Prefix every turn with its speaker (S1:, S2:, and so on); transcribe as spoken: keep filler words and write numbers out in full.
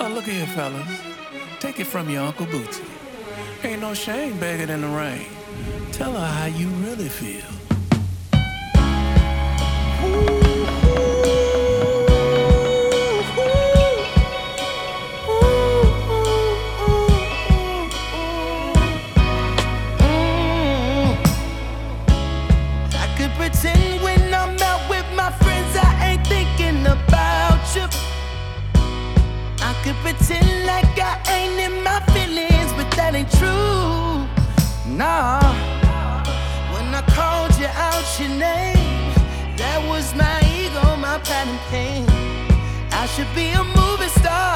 S1: Oh, look here, fellas. Take it from your Uncle Bootsy. Ain't no shame begging in the rain. Tell her how you really feel.
S2: I could pretend when I'm out with my friends I ain't thinking about you. I could pretend like I ain't in my feelings, but that ain't true. Nah. When I called you out your name, that was my ego, my pride and pain. I should be a movie star,